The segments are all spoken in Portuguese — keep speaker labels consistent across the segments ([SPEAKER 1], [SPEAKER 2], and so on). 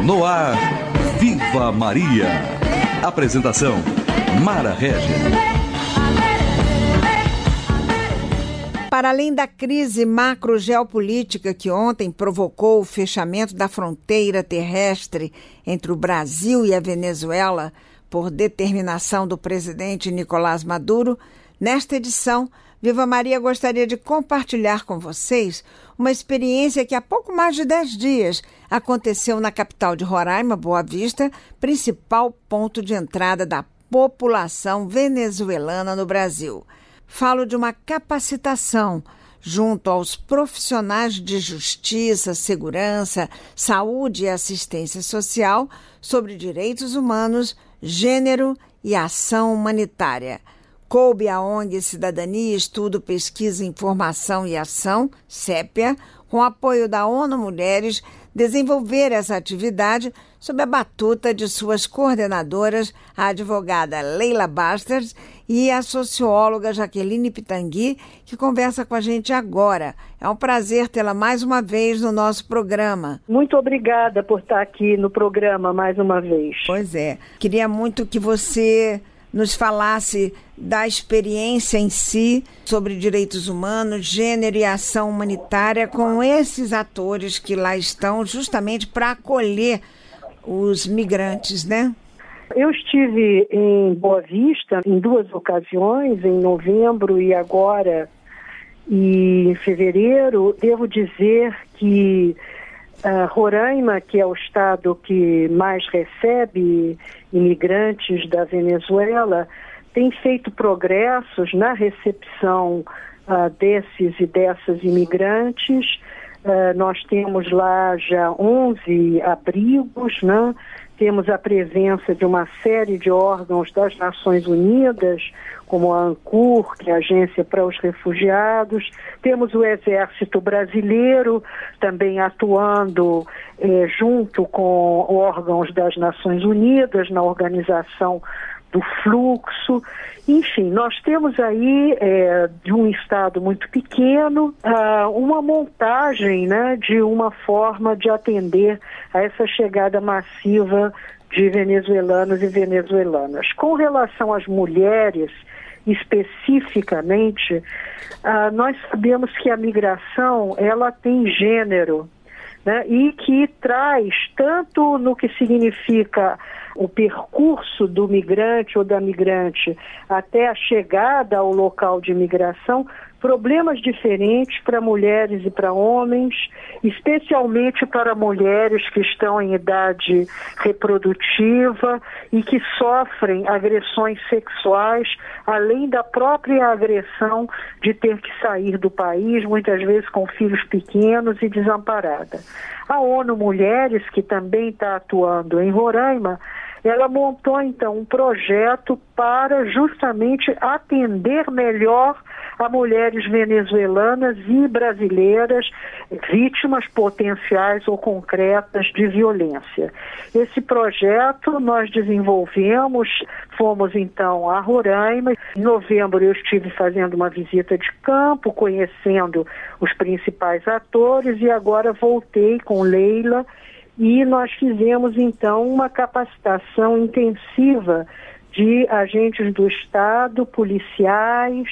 [SPEAKER 1] No ar, Viva Maria. Apresentação, Mara Régia.
[SPEAKER 2] Para além da crise macrogeopolítica que ontem provocou o fechamento da fronteira terrestre entre o Brasil e a Venezuela por determinação do presidente Nicolás Maduro, nesta edição, Viva Maria gostaria de compartilhar com vocês uma experiência que há pouco mais de 10 dias aconteceu na capital de Roraima, Boa Vista, principal ponto de entrada da população venezuelana no Brasil. Falo de uma capacitação junto aos profissionais de justiça, segurança, saúde e assistência social sobre direitos humanos, gênero e ação humanitária. Coube à ONG Cidadania, Estudo, Pesquisa, Informação e Ação, CEPIA, com apoio da ONU Mulheres, desenvolver essa atividade sob a batuta de suas coordenadoras, a advogada Leila Bastos e a socióloga Jaqueline Pitangui, que conversa com a gente agora. É um prazer tê-la mais uma vez no nosso programa.
[SPEAKER 3] Muito obrigada por estar aqui no programa mais uma vez.
[SPEAKER 2] Pois é. Queria muito que você nos falasse da experiência em si sobre direitos humanos, gênero e ação humanitária com esses atores que lá estão justamente para acolher os migrantes, né?
[SPEAKER 3] Eu estive em Boa Vista em 2 ocasiões, em novembro e agora em fevereiro. Devo dizer que Roraima, que é o estado que mais recebe imigrantes da Venezuela, tem feito progressos na recepção desses e dessas imigrantes. Nós temos lá já 11 abrigos, né? Temos a presença de uma série de órgãos das Nações Unidas, como a ANCUR, que é a Agência para os Refugiados. Temos o Exército Brasileiro também atuando junto com órgãos das Nações Unidas na organização do fluxo. Enfim, nós temos aí, de um estado muito pequeno, uma montagem, né, de uma forma de atender a essa chegada massiva de venezuelanos e venezuelanas. Com relação às mulheres, especificamente, nós sabemos que a migração, ela tem gênero, né, e que traz tanto no que significa o percurso do migrante ou da migrante até a chegada ao local de imigração, problemas diferentes para mulheres e para homens, especialmente para mulheres que estão em idade reprodutiva e que sofrem agressões sexuais, além da própria agressão de ter que sair do país, muitas vezes com filhos pequenos e desamparada. A ONU Mulheres, que também está atuando em Roraima, ela montou então um projeto para justamente atender melhor a mulheres venezuelanas e brasileiras vítimas potenciais ou concretas de violência. Esse projeto nós desenvolvemos, fomos então a Roraima. Em novembro eu estive fazendo uma visita de campo, conhecendo os principais atores e agora voltei com Leila e nós fizemos então uma capacitação intensiva de agentes do Estado, policiais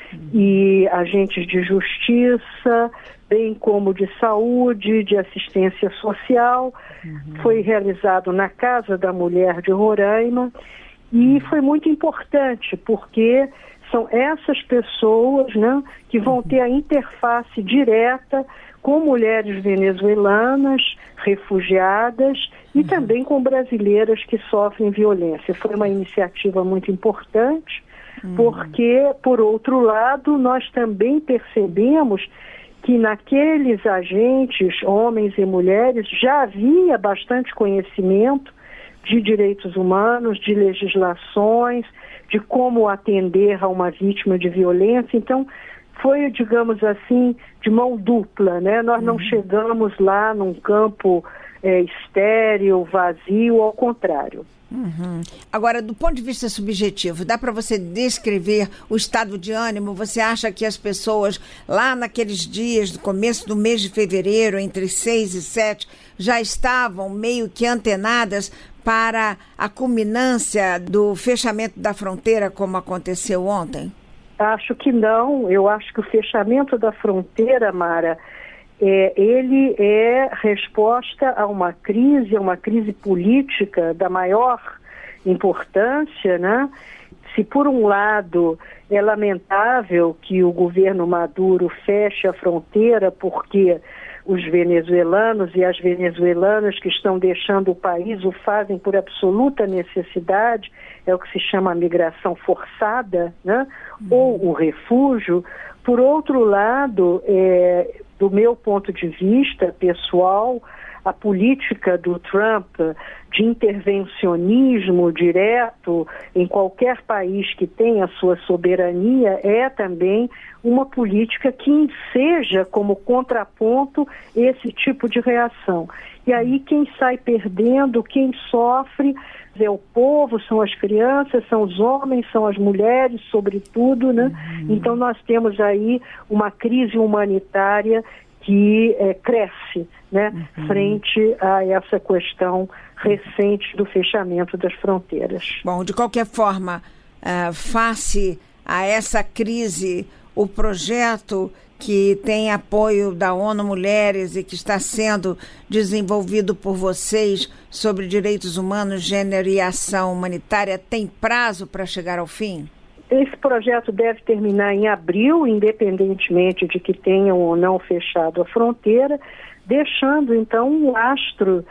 [SPEAKER 3] e agentes de justiça, bem como de saúde, de assistência social. Foi realizado na Casa da Mulher de Roraima e foi muito importante porque são essas pessoas, né, que vão ter a interface direta com mulheres venezuelanas, refugiadas e também com brasileiras que sofrem violência. Foi uma iniciativa muito importante, porque, por outro lado, nós também percebemos que naqueles agentes, homens e mulheres, já havia bastante conhecimento de direitos humanos, de legislações, de como atender a uma vítima de violência. Então, foi, digamos assim, de mão dupla, né? Nós não chegamos lá num campo estéril, vazio, ao contrário.
[SPEAKER 2] Agora, do ponto de vista subjetivo, dá para você descrever o estado de ânimo? Você acha que as pessoas lá naqueles dias, do começo do mês de fevereiro, entre 6 e 7, já estavam meio que antenadas para a culminância do fechamento da fronteira, como aconteceu ontem?
[SPEAKER 3] Acho que não. Eu acho que o fechamento da fronteira, Mara, ele é resposta a uma crise política da maior importância, né? Se por um lado é lamentável que o governo Maduro feche a fronteira porque os venezuelanos e as venezuelanas que estão deixando o país o fazem por absoluta necessidade, é o que se chama a migração forçada, né? Ou o refúgio. Por outro lado, do meu ponto de vista pessoal, a política do Trump de intervencionismo direto em qualquer país que tenha sua soberania é também uma política que enseja como contraponto esse tipo de reação. E aí quem sai perdendo, quem sofre é o povo, são as crianças, são os homens, são as mulheres, sobretudo, né? Então nós temos aí uma crise humanitária que cresce, né, frente a essa questão recente do fechamento das fronteiras.
[SPEAKER 2] Bom, de qualquer forma, face a essa crise, o projeto que tem apoio da ONU Mulheres e que está sendo desenvolvido por vocês sobre direitos humanos, gênero e ação humanitária, tem prazo para chegar ao fim?
[SPEAKER 3] Esse projeto deve terminar em abril, independentemente de que tenham ou não fechado a fronteira, deixando então um lastro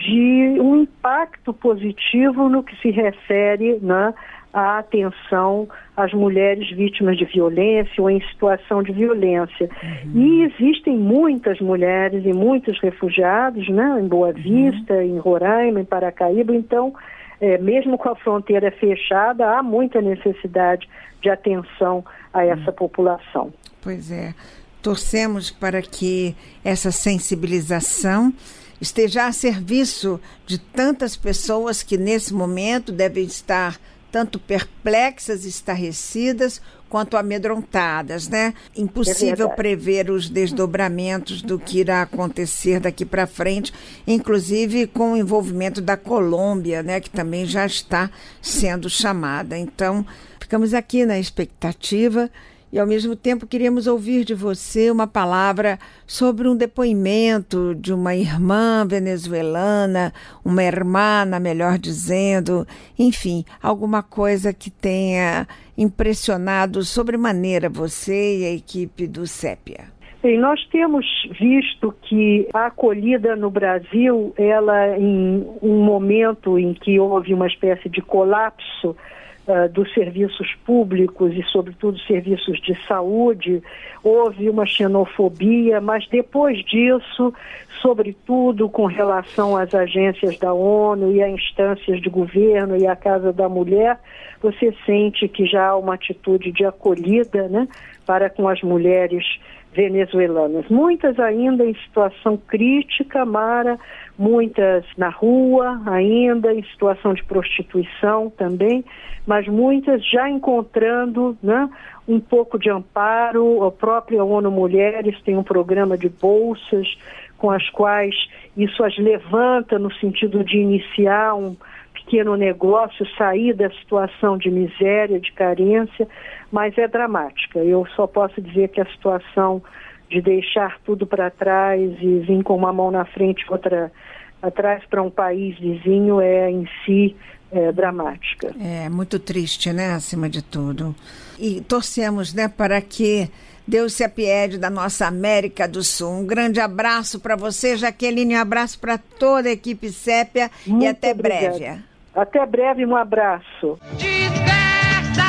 [SPEAKER 3] de um impacto positivo no que se refere, né, à atenção às mulheres vítimas de violência ou em situação de violência. E existem muitas mulheres e muitos refugiados, né, em Boa Vista, em Roraima, em Paracaíba, então mesmo com a fronteira fechada, há muita necessidade de atenção a essa população.
[SPEAKER 2] Pois é. Torcemos para que essa sensibilização esteja a serviço de tantas pessoas que nesse momento devem estar tanto perplexas, estarrecidas, quanto amedrontadas, né? Impossível prever os desdobramentos do que irá acontecer daqui para frente, inclusive com o envolvimento da Colômbia, né? Que também já está sendo chamada. Então, ficamos aqui na expectativa e, ao mesmo tempo, queríamos ouvir de você uma palavra sobre um depoimento de uma irmã venezuelana, uma hermana, melhor dizendo, enfim, alguma coisa que tenha impressionado sobremaneira você e a equipe do Sépia.
[SPEAKER 3] Bem, nós temos visto que a acolhida no Brasil, ela em um momento em que houve uma espécie de colapso dos serviços públicos e, sobretudo, serviços de saúde, houve uma xenofobia, mas depois disso, sobretudo com relação às agências da ONU e a instâncias de governo e a Casa da Mulher, você sente que já há uma atitude de acolhida, né, para com as mulheres venezuelanas. Muitas ainda em situação crítica, Mara, muitas na rua ainda, em situação de prostituição também, mas muitas já encontrando, né, um pouco de amparo. A própria ONU Mulheres tem um programa de bolsas com as quais isso as levanta no sentido de iniciar um pequeno negócio, sair da situação de miséria, de carência, mas é dramática. Eu só posso dizer que a situação de deixar tudo para trás e vir com uma mão na frente e outra atrás para um país vizinho é em si dramática. É
[SPEAKER 2] muito triste, né, acima de tudo. E torcemos, né, para que Deus se apiede da nossa América do Sul. Um grande abraço para você, Jaqueline, um abraço para toda a equipe Sépia e até breve.
[SPEAKER 3] Até breve, um abraço.
[SPEAKER 4] Desperta,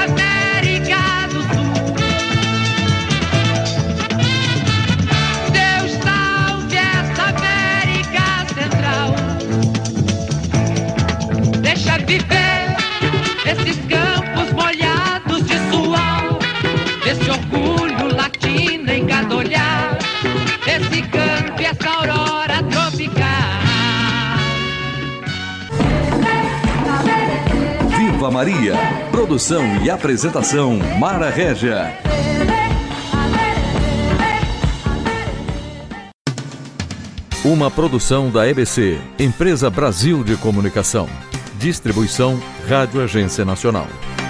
[SPEAKER 4] América do Sul. Deus salve essa América Central. Deixa viver esses campos molhados de suor, esse orgulho latino em cada olhar, esse canto e essa aurora tropical.
[SPEAKER 1] Viva Maria. Produção e apresentação, Mara Régia. Uma produção da EBC, Empresa Brasil de Comunicação. Distribuição Rádio Agência Nacional.